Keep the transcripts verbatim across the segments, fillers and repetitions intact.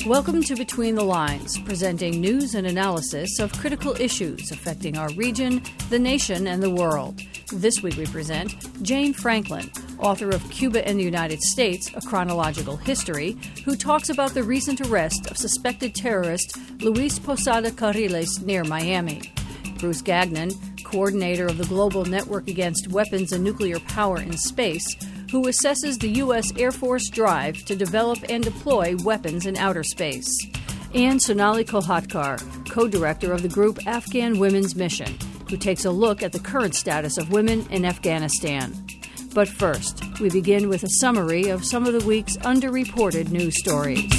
Welcome to Between the Lines, presenting news and analysis of critical issues affecting our region, the nation, and the world. This week we present Jane Franklin, author of Cuba and the United States, A Chronological History, who talks about the recent arrest of suspected terrorist Luis Posada Carriles near Miami. Bruce Gagnon, coordinator of the Global Network Against Weapons and Nuclear Power in Space, who assesses the U S Air Force drive to develop and deploy weapons in outer space. And Sonali Kolhatkar, co-director of the group Afghan Women's Mission, who takes a look at the current status of women in Afghanistan. But first, we begin with a summary of some of the week's underreported news stories.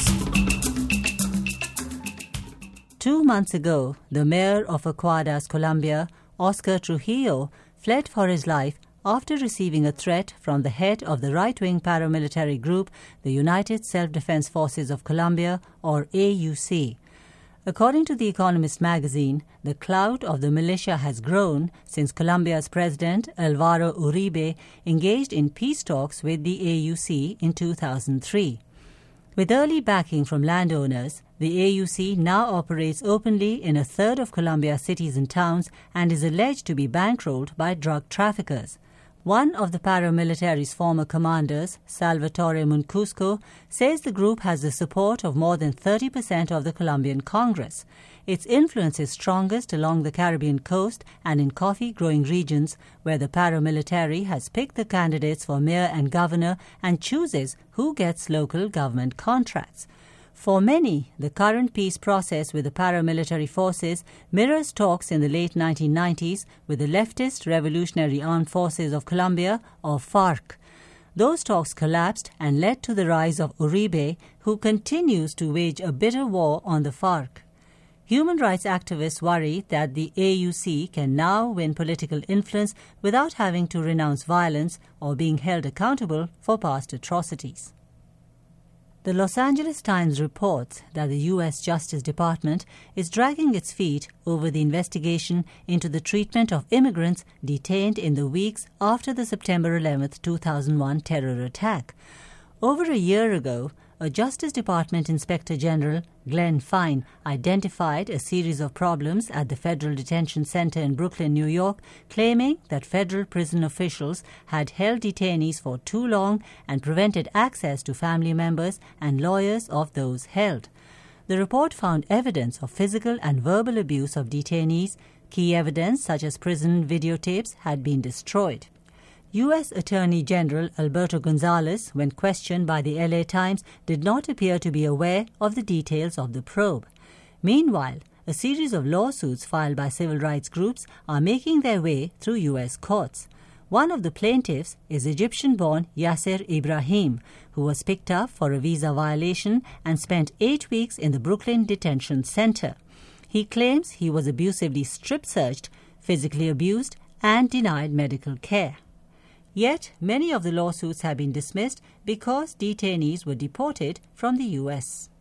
Two months ago, the mayor of Aguadas, Colombia, Oscar Trujillo, fled for his life after receiving a threat from the head of the right-wing paramilitary group, the United Self-Defense Forces of Colombia, or A U C. According to The Economist magazine, the clout of the militia has grown since Colombia's president, Álvaro Uribe, engaged in peace talks with the A U C in two thousand three. With early backing from landowners, the A U C now operates openly in a third of Colombia's cities and towns and is alleged to be bankrolled by drug traffickers. One of the paramilitary's former commanders, Salvatore Muncusco, says the group has the support of more than thirty percent of the Colombian Congress. Its influence is strongest along the Caribbean coast and in coffee-growing regions where the paramilitary has picked the candidates for mayor and governor and chooses who gets local government contracts. For many, the current peace process with the paramilitary forces mirrors talks in the late nineteen nineties with the leftist Revolutionary Armed Forces of Colombia, or FARC. Those talks collapsed and led to the rise of Uribe, who continues to wage a bitter war on the FARC. Human rights activists worry that the A U C can now win political influence without having to renounce violence or being held accountable for past atrocities. The Los Angeles Times reports that the U S Justice Department is dragging its feet over the investigation into the treatment of immigrants detained in the weeks after the September eleventh, two thousand one terror attack. Over a year ago, a Justice Department Inspector General, Glenn Fine, identified a series of problems at the Federal Detention Center in Brooklyn, New York, claiming that federal prison officials had held detainees for too long and prevented access to family members and lawyers of those held. The report found evidence of physical and verbal abuse of detainees. Key evidence, such as prison videotapes, had been destroyed. U S Attorney General Alberto Gonzales, when questioned by the L A Times, did not appear to be aware of the details of the probe. Meanwhile, a series of lawsuits filed by civil rights groups are making their way through U S courts. One of the plaintiffs is Egyptian-born Yasser Ibrahim, who was picked up for a visa violation and spent eight weeks in the Brooklyn Detention Center. He claims he was abusively strip-searched, physically abused, and denied medical care. Yet, many of the lawsuits have been dismissed because detainees were deported from the U S.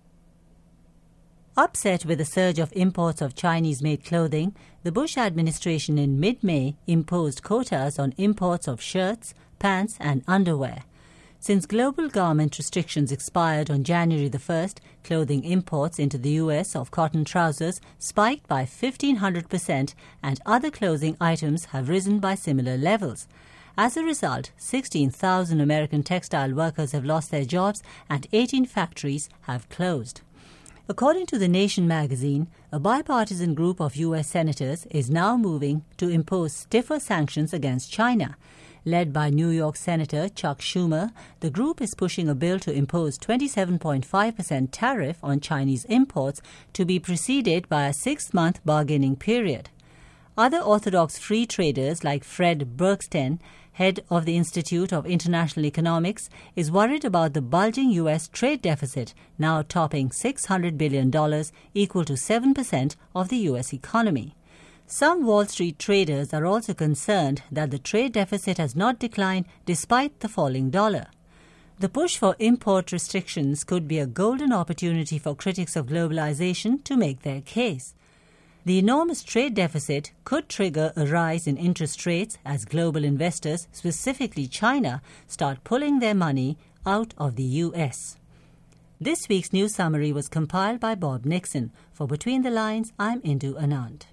Upset with the surge of imports of Chinese-made clothing, the Bush administration in mid-May imposed quotas on imports of shirts, pants, and underwear. Since global garment restrictions expired on January the first, clothing imports into the U S of cotton trousers spiked by fifteen hundred percent and other clothing items have risen by similar levels. As a result, sixteen thousand American textile workers have lost their jobs and eighteen factories have closed. According to The Nation magazine, a bipartisan group of U S senators is now moving to impose stiffer sanctions against China. Led by New York Senator Chuck Schumer, the group is pushing a bill to impose twenty-seven point five percent tariff on Chinese imports to be preceded by a six-month bargaining period. Other orthodox free traders like Fred Bergsten, head of the Institute of International Economics, is worried about the bulging U S trade deficit, now topping six hundred billion dollars, equal to seven percent of the U S economy. Some Wall Street traders are also concerned that the trade deficit has not declined despite the falling dollar. The push for import restrictions could be a golden opportunity for critics of globalization to make their case. The enormous trade deficit could trigger a rise in interest rates as global investors, specifically China, start pulling their money out of the U S. This week's news summary was compiled by Bob Nixon. For Between the Lines, I'm Indu Anand.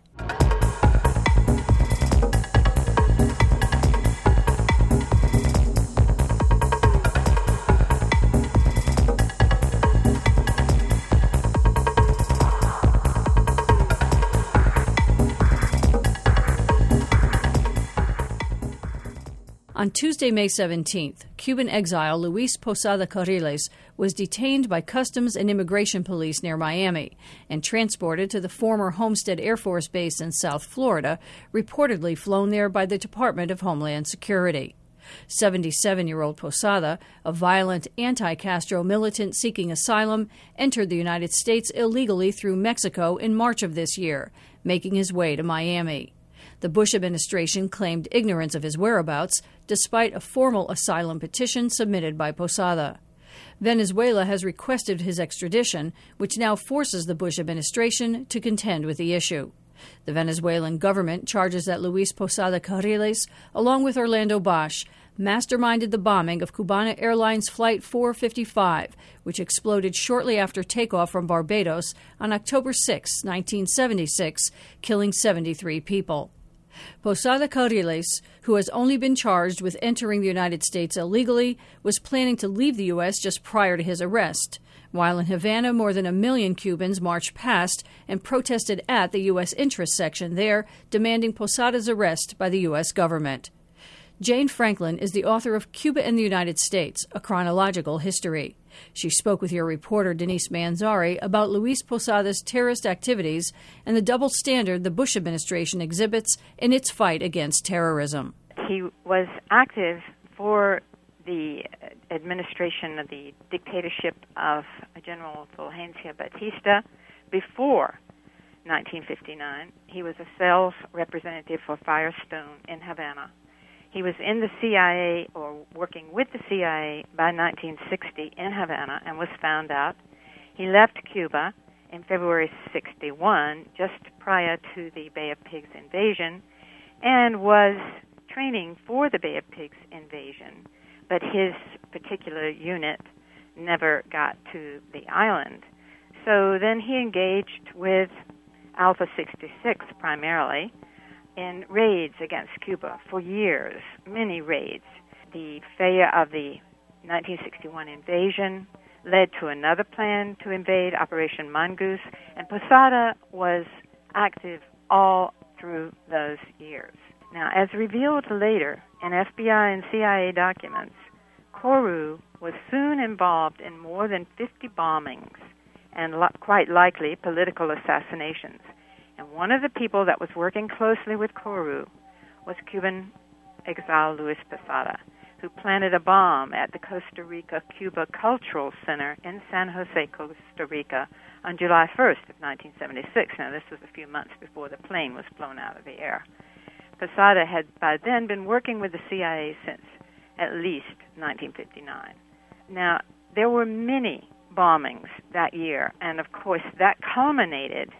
On Tuesday, May seventeenth, Cuban exile Luis Posada Carriles was detained by Customs and Immigration Police near Miami and transported to the former Homestead Air Force Base in South Florida, reportedly flown there by the Department of Homeland Security. seventy-seven-year-old Posada, a violent anti-Castro militant seeking asylum, entered the United States illegally through Mexico in March of this year, making his way to Miami. The Bush administration claimed ignorance of his whereabouts, despite a formal asylum petition submitted by Posada. Venezuela has requested his extradition, which now forces the Bush administration to contend with the issue. The Venezuelan government charges that Luis Posada Carriles, along with Orlando Bosch, masterminded the bombing of Cubana Airlines Flight four fifty-five, which exploded shortly after takeoff from Barbados on October sixth, nineteen seventy-six, killing seventy-three people. Posada Carriles, who has only been charged with entering the United States illegally, was planning to leave the U S just prior to his arrest. While in Havana, more than a million Cubans marched past and protested at the U S interest section there, demanding Posada's arrest by the U S government. Jane Franklin is the author of Cuba and the United States, A Chronological History. She spoke with your reporter Denise Manzari about Luis Posada's terrorist activities and the double standard the Bush administration exhibits in its fight against terrorism. He was active for the administration of the dictatorship of General Fulgencio Batista before nineteen fifty-nine. He was a sales representative for Firestone in Havana. He was in the C I A, or working with the C I A, by nineteen sixty in Havana and was found out. He left Cuba in February sixty-one, just prior to the Bay of Pigs invasion, and was training for the Bay of Pigs invasion. But his particular unit never got to the island. So then he engaged with Alpha sixty-six primarily, in raids against Cuba for years, many raids. The failure of the nineteen sixty-one invasion led to another plan to invade, Operation Mongoose, and Posada was active all through those years. Now, as revealed later in F B I and C I A documents, Kourou was soon involved in more than fifty bombings and lo- quite likely political assassinations. And one of the people that was working closely with Kourou was Cuban exile Luis Posada, who planted a bomb at the Costa Rica-Cuba Cultural Center in San Jose, Costa Rica, on July first of nineteen seventy-six. Now, this was a few months before the plane was blown out of the air. Posada had by then been working with the C I A since at least nineteen fifty-nine. Now, there were many bombings that year, and of course that culminated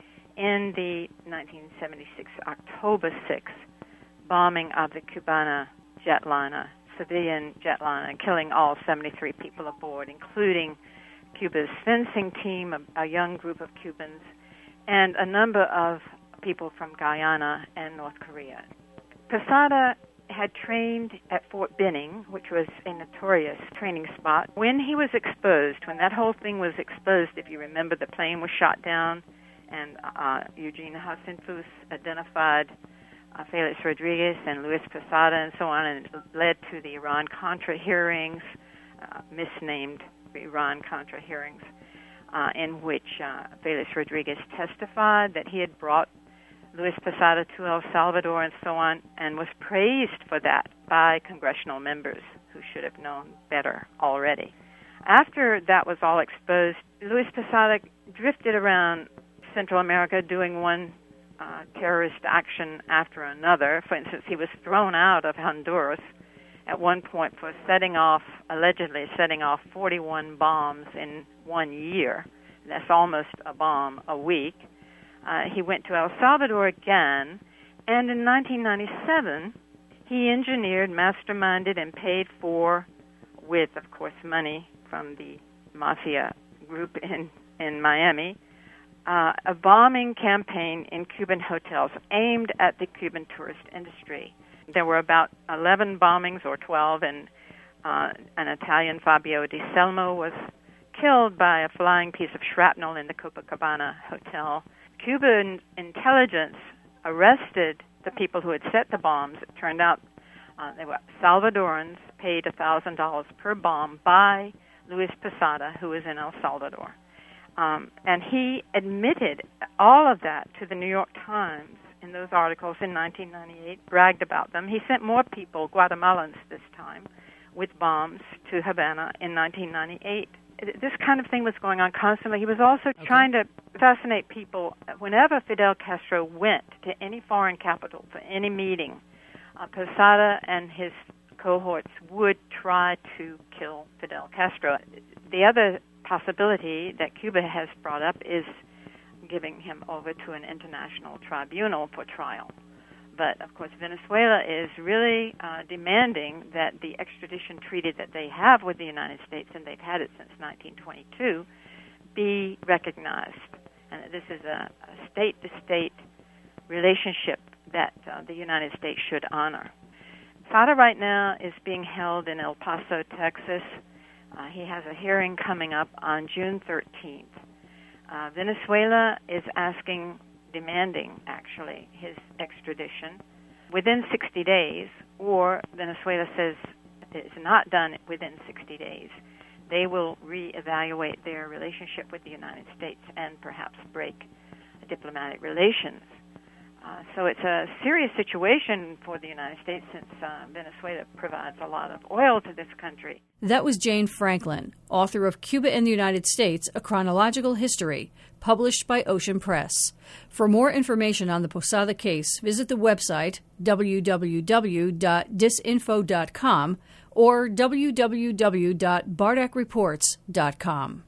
in the nineteen seventy-six, October sixth, bombing of the Cubana jetliner, civilian jetliner, killing all seventy-three people aboard, including Cuba's fencing team, a, a young group of Cubans, and a number of people from Guyana and North Korea. Posada had trained at Fort Benning, which was a notorious training spot. When he was exposed, when that whole thing was exposed, if you remember, the plane was shot down, and uh, Eugene Hasenfus identified uh, Felix Rodriguez and Luis Posada and so on, and it led to the Iran-Contra hearings, uh, misnamed Iran-Contra hearings, uh, in which uh, Felix Rodriguez testified that he had brought Luis Posada to El Salvador and so on, and was praised for that by congressional members who should have known better already. After that was all exposed, Luis Posada drifted around Central America doing one uh, terrorist action after another. For instance, he was thrown out of Honduras at one point for setting off, allegedly setting off forty-one bombs in one year. That's almost a bomb a week. Uh, he went to El Salvador again, and in nineteen ninety-seven, he engineered, masterminded, and paid for, with, of course, money from the mafia group in, in Miami, uh, a bombing campaign in Cuban hotels aimed at the Cuban tourist industry. There were about eleven bombings or twelve, and uh, an Italian, Fabio Di Selmo, was killed by a flying piece of shrapnel in the Copacabana hotel. Cuban intelligence arrested the people who had set the bombs. It turned out uh, they were Salvadorans, paid one thousand dollars per bomb by Luis Posada, who was in El Salvador. Um, and he admitted all of that to the New York Times in those articles in nineteen ninety-eight, bragged about them. He sent more people, Guatemalans this time, with bombs to Havana in nineteen ninety-eight. This kind of thing was going on constantly. He was also okay. trying to fascinate people. Whenever Fidel Castro went to any foreign capital for any meeting, uh, Posada and his cohorts would try to kill Fidel Castro. The other possibility that Cuba has brought up is giving him over to an international tribunal for trial. But, of course, Venezuela is really uh, demanding that the extradition treaty that they have with the United States, and they've had it since nineteen twenty-two, be recognized. And this is a, a state-to-state relationship that uh, the United States should honor. Posada right now is being held in El Paso, Texas. Uh, he has a hearing coming up on June thirteenth. Uh, Venezuela is asking, demanding, actually, his extradition within sixty days, or Venezuela says it's not done within sixty days. They will reevaluate their relationship with the United States and perhaps break diplomatic relations. Uh, so it's a serious situation for the United States since uh, Venezuela provides a lot of oil to this country. That was Jane Franklin, author of Cuba and the United States, A Chronological History, published by Ocean Press. For more information on the Posada case, visit the website w w w dot disinfo dot com or w w w dot bardak reports dot com.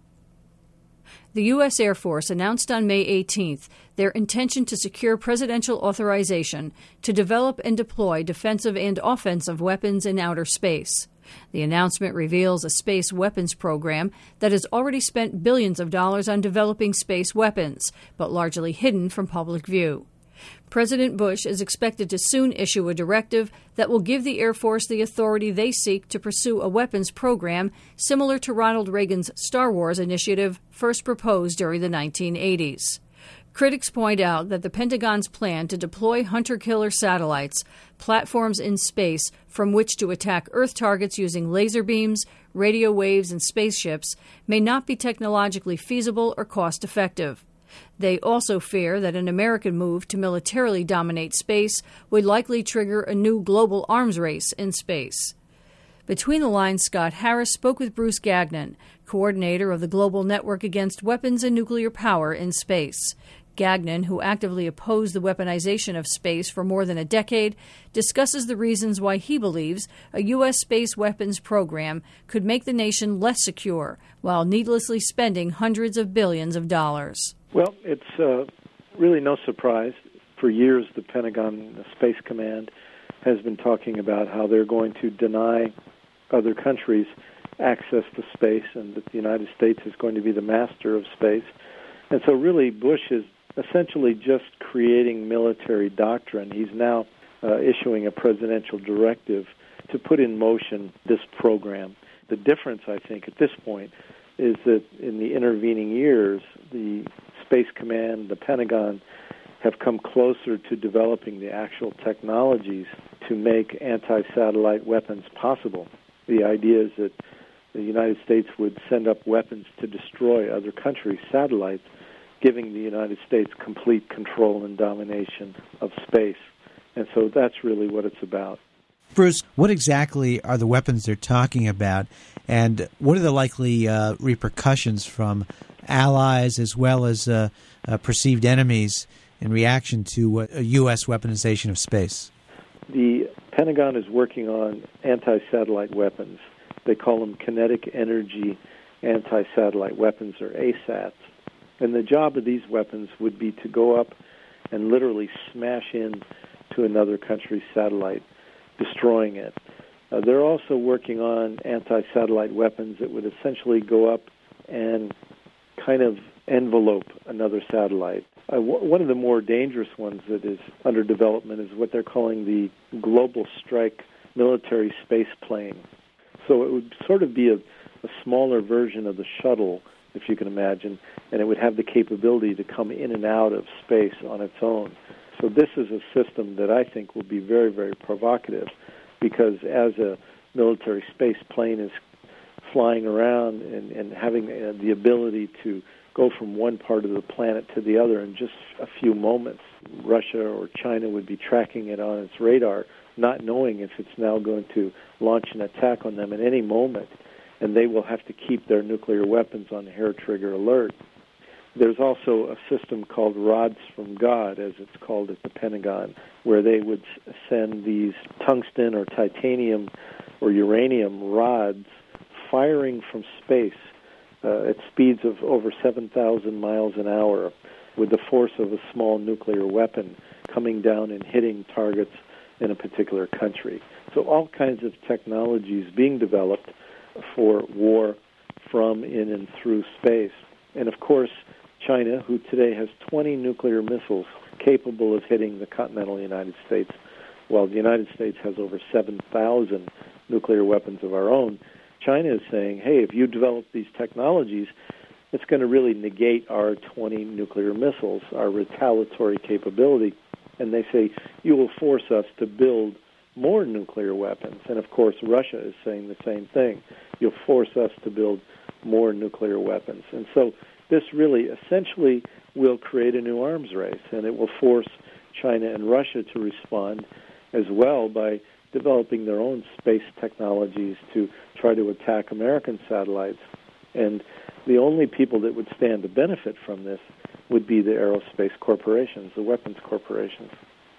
The U S Air Force announced on May eighteenth their intention to secure presidential authorization to develop and deploy defensive and offensive weapons in outer space. The announcement reveals a space weapons program that has already spent billions of dollars on developing space weapons, but largely hidden from public view. President Bush is expected to soon issue a directive that will give the Air Force the authority they seek to pursue a weapons program similar to Ronald Reagan's Star Wars initiative first proposed during the nineteen eighties. Critics point out that the Pentagon's plan to deploy hunter-killer satellites, platforms in space from which to attack Earth targets using laser beams, radio waves, and spaceships, may not be technologically feasible or cost-effective. They also fear that an American move to militarily dominate space would likely trigger a new global arms race in space. Between the Lines, Scott Harris spoke with Bruce Gagnon, coordinator of the Global Network Against Weapons and Nuclear Power in Space. Gagnon, who actively opposed the weaponization of space for more than a decade, discusses the reasons why he believes a U S space weapons program could make the nation less secure while needlessly spending hundreds of billions of dollars. Well, it's uh, really no surprise. For years, the Pentagon the Space Command has been talking about how they're going to deny other countries access to space and that the United States is going to be the master of space. And so really Bush is essentially just creating military doctrine. He's now uh, issuing a presidential directive to put in motion this program. The difference, I think, at this point is that in the intervening years, the Space Command, the Pentagon, have come closer to developing the actual technologies to make anti-satellite weapons possible. The idea is that the United States would send up weapons to destroy other countries' satellites, giving the United States complete control and domination of space. And so that's really what it's about. Bruce, what exactly are the weapons they're talking about, and what are the likely uh, repercussions from allies as well as uh, uh, perceived enemies in reaction to uh, a U S weaponization of space? The Pentagon is working on anti-satellite weapons. They call them kinetic energy anti-satellite weapons, or A SATs. And the job of these weapons would be to go up and literally smash in to another country's satellite, destroying it. Uh, they're also working on anti-satellite weapons that would essentially go up and kind of envelope another satellite. Uh, w- one of the more dangerous ones that is under development is what they're calling the Global Strike military space plane. So it would sort of be a, a smaller version of the shuttle, if you can imagine, and it would have the capability to come in and out of space on its own. So this is a system that I think will be very, very provocative, because as a military space plane is flying around and, and having uh, the ability to go from one part of the planet to the other in just a few moments, Russia or China would be tracking it on its radar, not knowing if it's now going to launch an attack on them at any moment, and they will have to keep their nuclear weapons on hair-trigger alert. There's also a system called Rods from God, as it's called at the Pentagon, where they would send these tungsten or titanium or uranium rods firing from space uh, at speeds of over seven thousand miles an hour with the force of a small nuclear weapon coming down and hitting targets in a particular country. So all kinds of technologies being developed for war from, in, and through space. And of course, China, who today has twenty nuclear missiles capable of hitting the continental United States, while the United States has over seven thousand nuclear weapons of our own, China is saying, hey, if you develop these technologies, it's going to really negate our twenty nuclear missiles, our retaliatory capability. And they say, you will force us to build more nuclear weapons. And of course, Russia is saying the same thing. You'll force us to build more nuclear weapons. And so this really essentially will create a new arms race, and it will force China and Russia to respond as well by developing their own space technologies to try to attack American satellites. And the only people that would stand to benefit from this would be the aerospace corporations, the weapons corporations.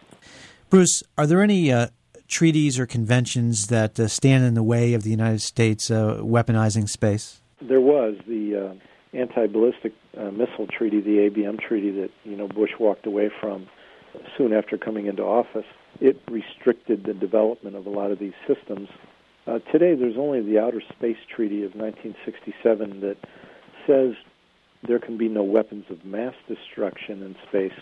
Bruce, are there any uh, treaties or conventions that uh, stand in the way of the United States uh, weaponizing space? There was the uh, anti-ballistic uh, missile treaty, the A B M treaty that, you know, Bush walked away from soon after coming into office. It restricted the development of a lot of these systems. Uh, today, there's only the Outer Space Treaty of nineteen sixty-seven that says there can be no weapons of mass destruction in space.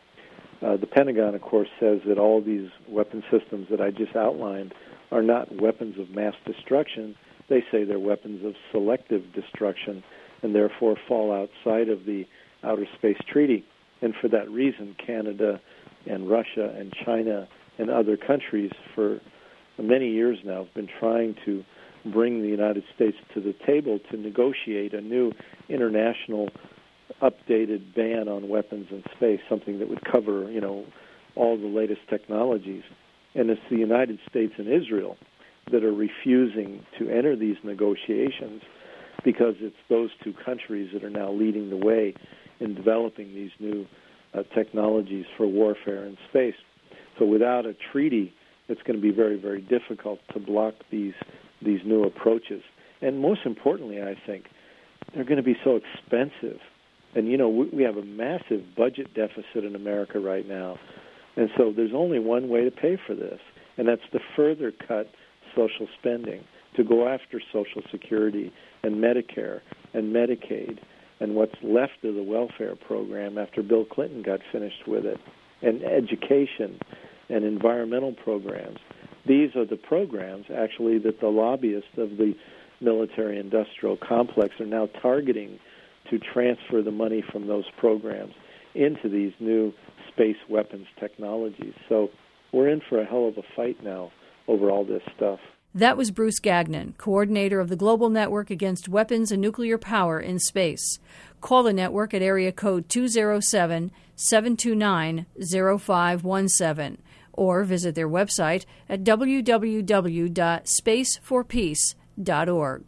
Uh, the Pentagon, of course, says that all these weapon systems that I just outlined are not weapons of mass destruction. They say they're weapons of selective destruction and therefore fall outside of the Outer Space Treaty. And for that reason, Canada and Russia and China and other countries for many years now have been trying to bring the United States to the table to negotiate a new international updated ban on weapons in space, something that would cover, you know, all the latest technologies. And it's the United States and Israel that are refusing to enter these negotiations because it's those two countries that are now leading the way in developing these new uh, technologies for warfare in space. So without a treaty, it's going to be very, very difficult to block these these new approaches. And most importantly, I think, they're going to be so expensive. And, you know, we, we have a massive budget deficit in America right now. And so there's only one way to pay for this, and that's to further cut social spending, to go after Social Security and Medicare and Medicaid and what's left of the welfare program after Bill Clinton got finished with it, and education and environmental programs. These are the programs, actually, that the lobbyists of the military-industrial complex are now targeting to transfer the money from those programs into these new space weapons technologies. So we're in for a hell of a fight now over all this stuff. That was Bruce Gagnon, coordinator of the Global Network Against Weapons and Nuclear Power in Space. Call the network at area code two oh seven, seven two nine, oh five one seven or visit their website at w w w dot space for peace dot org.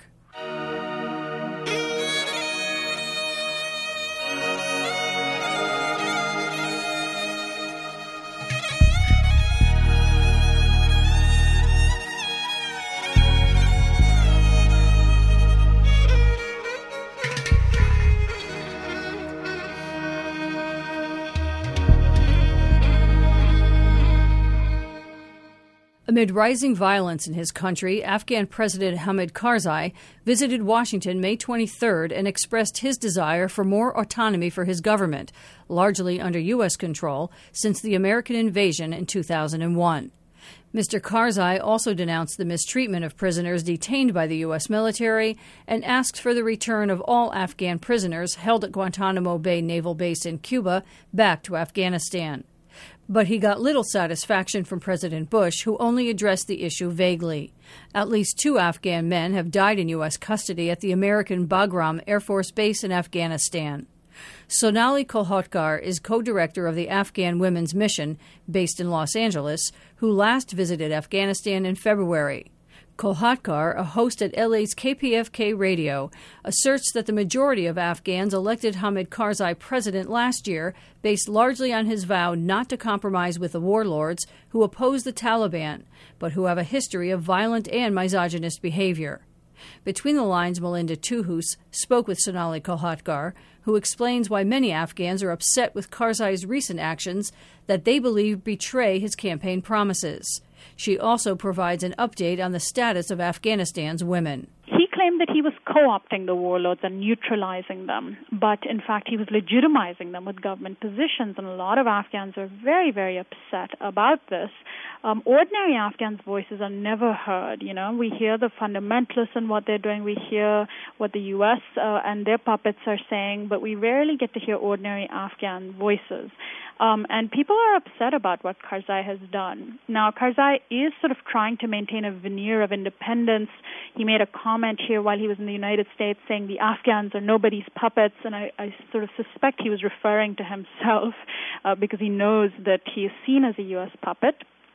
Amid rising violence in his country, Afghan President Hamid Karzai visited Washington May twenty-third and expressed his desire for more autonomy for his government, largely under U S control, since the American invasion in two thousand one. Mister Karzai also denounced the mistreatment of prisoners detained by the U S military and asked for the return of all Afghan prisoners held at Guantanamo Bay Naval Base in Cuba back to Afghanistan. But he got little satisfaction from President Bush, who only addressed the issue vaguely. At least two Afghan men have died in U S custody at the American Bagram Air Force Base in Afghanistan. Sonali Kolhatkar is co-director of the Afghan Women's Mission, based in Los Angeles, who last visited Afghanistan in February. Kolhatkar, a host at L A's K P F K radio, asserts that the majority of Afghans elected Hamid Karzai president last year based largely on his vow not to compromise with the warlords who oppose the Taliban, but who have a history of violent and misogynist behavior. Between the lines, Melinda Tuhus spoke with Sonali Kolhatkar, who explains why many Afghans are upset with Karzai's recent actions that they believe betray his campaign promises. She also provides an update on the status of Afghanistan's women. He claimed that he was co-opting the warlords and neutralizing them, but in fact he was legitimizing them with government positions, and a lot of Afghans are very, very upset about this. Um, ordinary Afghans' voices are never heard. You know, we hear the fundamentalists and what they're doing, we hear what the U S uh, and their puppets are saying, but we rarely get to hear ordinary Afghan voices. Um, and people are upset about what Karzai has done. Now, Karzai is sort of trying to maintain a veneer of independence. He made a comment here while he was in the United States saying the Afghans are nobody's puppets, and I, I sort of suspect he was referring to himself uh, because he knows that he is seen as a U S puppet.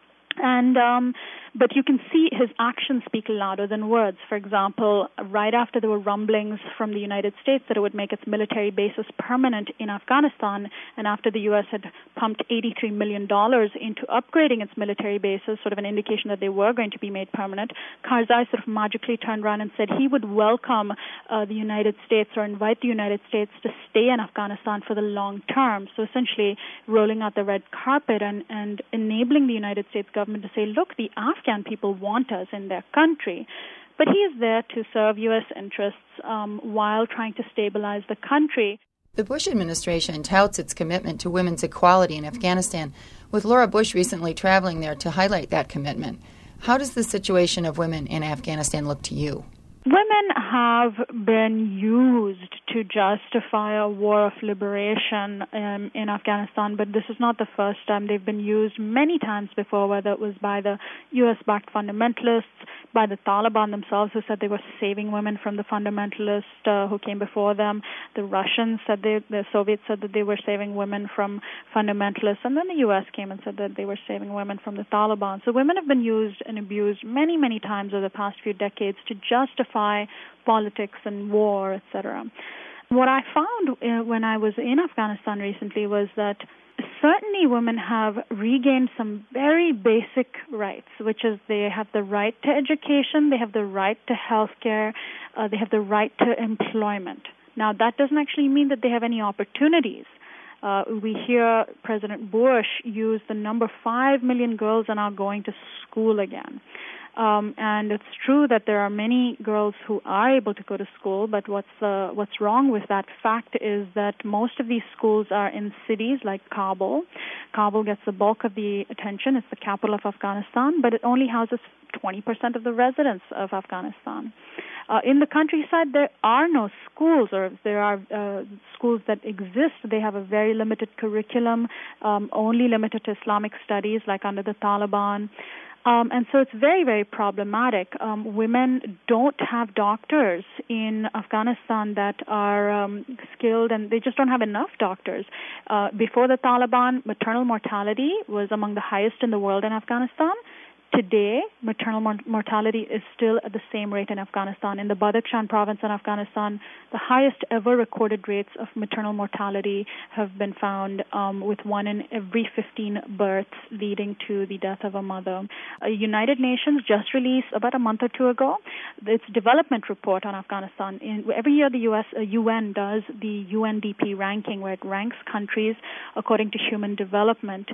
And um, but you can see his actions speak louder than words. For example, right after there were rumblings from the United States that it would make its military bases permanent in Afghanistan, and after the U S had pumped eighty-three million dollars into upgrading its military bases, sort of an indication that they were going to be made permanent, Karzai sort of magically turned around and said he would welcome uh, the United States or invite the United States to stay in Afghanistan for the long term. So essentially rolling out the red carpet and, and enabling the United States government to say, look, the Afghan people want us in their country. But he is there to serve U S interests um, while trying to stabilize the country. The Bush administration touts its commitment to women's equality in Afghanistan, with Laura Bush recently traveling there to highlight that commitment. How does the situation of women in Afghanistan look to you? Women have been used to justify a war of liberation um, in Afghanistan, but this is not the first time. They've been used many times before, whether it was by the U S-backed fundamentalists, by the Taliban themselves, who said they were saving women from the fundamentalists uh, who came before them. The Russians said they, the Soviets said that they were saving women from fundamentalists, and then the U S came and said that they were saving women from the Taliban. So women have been used and abused many, many times over the past few decades to justify politics and war, et cetera. What I found uh, when I was in Afghanistan recently was that certainly women have regained some very basic rights, which is they have the right to education, they have the right to health care, uh, they have the right to employment. Now, that doesn't actually mean that they have any opportunities. Uh, we hear President Bush use the number five million girls are now going to school again. Um, and it's true that there are many girls who are able to go to school, but what's uh, what's wrong with that fact is that most of these schools are in cities like Kabul. Kabul gets the bulk of the attention. It's the capital of Afghanistan, but it only houses twenty percent of the residents of Afghanistan. Uh, in the countryside, there are no schools, or if there are uh, schools that exist, they have a very limited curriculum, um, only limited to Islamic studies, like under the Taliban. Um, and so it's very, very problematic. Um, women don't have doctors in Afghanistan that are um, skilled, and they just don't have enough doctors. Uh, before the Taliban, maternal mortality was among the highest in the world in Afghanistan. Today, maternal mor- mortality is still at the same rate in Afghanistan. In the Badakhshan province in Afghanistan, the highest ever recorded rates of maternal mortality have been found, um, with one in every fifteen births leading to the death of a mother. Uh, United Nations just released about a month or two ago its development report on Afghanistan. In, every year the U S uh, U N does the U N D P ranking, where it ranks countries according to human development.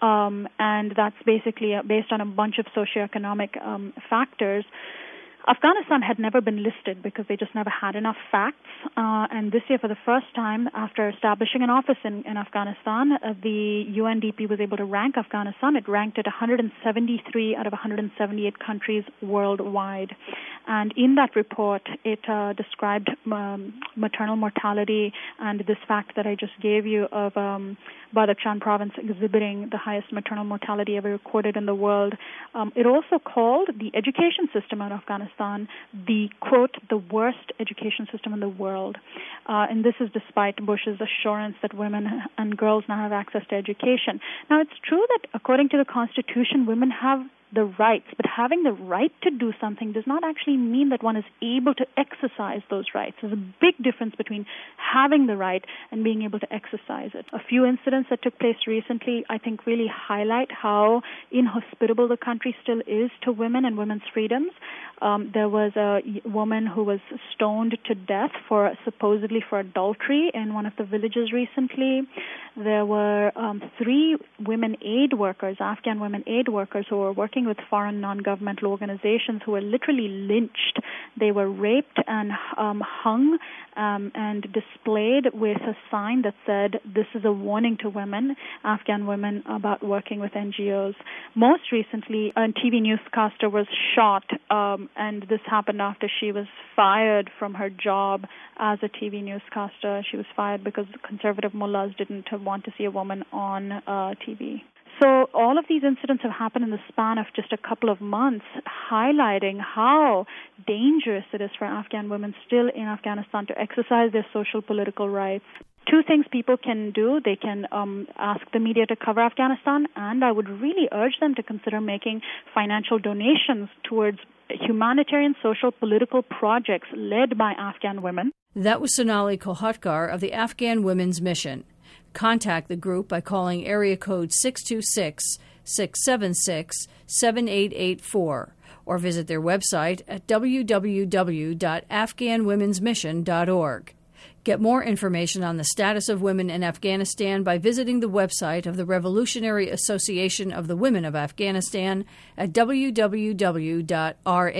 um, and that's basically based on a bunch of socioeconomic um, factors. Afghanistan had never been listed because they just never had enough facts. Uh, and this year, for the first time, after establishing an office in, in Afghanistan, uh, the U N D P was able to rank Afghanistan. It ranked at one hundred seventy-three out of one hundred seventy-eight countries worldwide. And in that report, it uh, described um, maternal mortality and this fact that I just gave you of um, Badakhshan province exhibiting the highest maternal mortality ever recorded in the world. Um, it also called the education system in Afghanistan the, quote, the worst education system in the world. Uh, and this is despite Bush's assurance that women and girls now have access to education. Now, it's true that according to the Constitution, women have the rights, but having the right to do something does not actually mean that one is able to exercise those rights. There's a big difference between having the right and being able to exercise it. A few incidents that took place recently, I think, really highlight how inhospitable the country still is to women and women's freedoms. Um, there was a woman who was stoned to death for supposedly for adultery in one of the villages recently. There were um, three women aid workers, Afghan women aid workers, who were working with foreign non-governmental organizations who were literally lynched. They were raped and um, hung um, and displayed with a sign that said, "This is a warning to women, Afghan women, about working with N G Os." Most recently, a T V newscaster was shot, um, and this happened after she was fired from her job as a T V newscaster. She was fired because conservative mullahs didn't want to see a woman on uh, T V. So all of these incidents have happened in the span of just a couple of months, highlighting how dangerous it is for Afghan women still in Afghanistan to exercise their social political rights. Two things people can do. They can um, ask the media to cover Afghanistan, and I would really urge them to consider making financial donations towards humanitarian, social, political projects led by Afghan women. That was Sonali Kolhatkar of the Afghan Women's Mission. Contact the group by calling area code six two six, six seven six, seven eight eight four or visit their website at w w w dot afghan women's mission dot org. Get more information on the status of women in Afghanistan by visiting the website of the Revolutionary Association of the Women of Afghanistan at w w w dot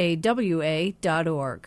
rawa dot org.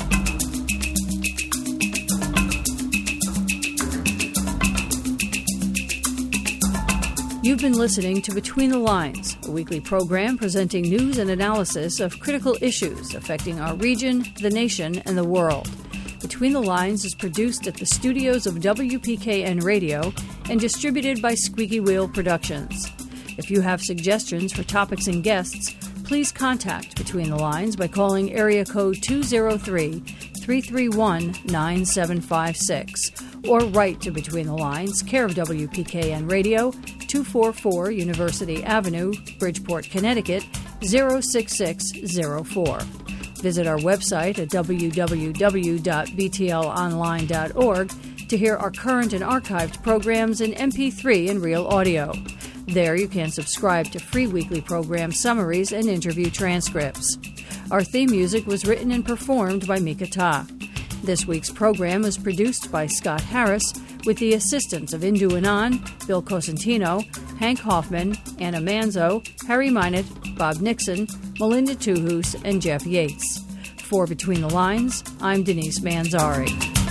You've been listening to Between the Lines, a weekly program presenting news and analysis of critical issues affecting our region, the nation, and the world. Between the Lines is produced at the studios of W P K N Radio and distributed by Squeaky Wheel Productions. If you have suggestions for topics and guests, please contact Between the Lines by calling area code two oh three, three three one, nine seven five six or write to Between the Lines, care of W P K N Radio, two forty-four University Avenue, Bridgeport, Connecticut, zero six six zero four. Visit our website at w w w dot b t l online dot org to hear our current and archived programs in M P three and real audio. There you can subscribe to free weekly program summaries and interview transcripts. Our theme music was written and performed by Mika Ta. This week's program was produced by Scott Harris with the assistance of Indu Anand, Bill Cosentino, Hank Hoffman, Anna Manzo, Harry Minot, Bob Nixon, Melinda Tuhus, and Jeff Yates. For Between the Lines, I'm Denise Manzari.